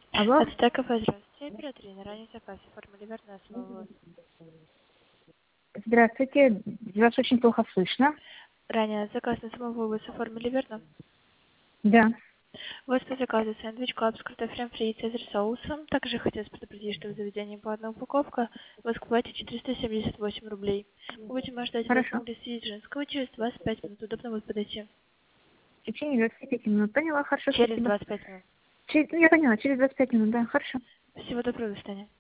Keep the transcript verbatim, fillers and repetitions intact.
Алло? Это кафе, здравствуйте. Оператор, ранее заказ оформили верно самого. Здравствуйте. Вас очень плохо слышно. Ранее заказ на самого вы оформили верно? Да. У вас по заказу сэндвич клаб с картофелем фри и цезарь соусом. Также хотелось предупредить, что в заведении по одной упаковка вы скупаете четыреста семьдесят восемь рублей. Мы будем ожидать вас на Хорошо. улице Ижинского через двадцать пять минут. Удобно будет подойти. В течение двадцати пяти минут. Поняла. Хорошо, Через спасибо. двадцать пять минут. Через, ну, я поняла. Через двадцать пять минут. Да, хорошо. Всего доброго, до свидания.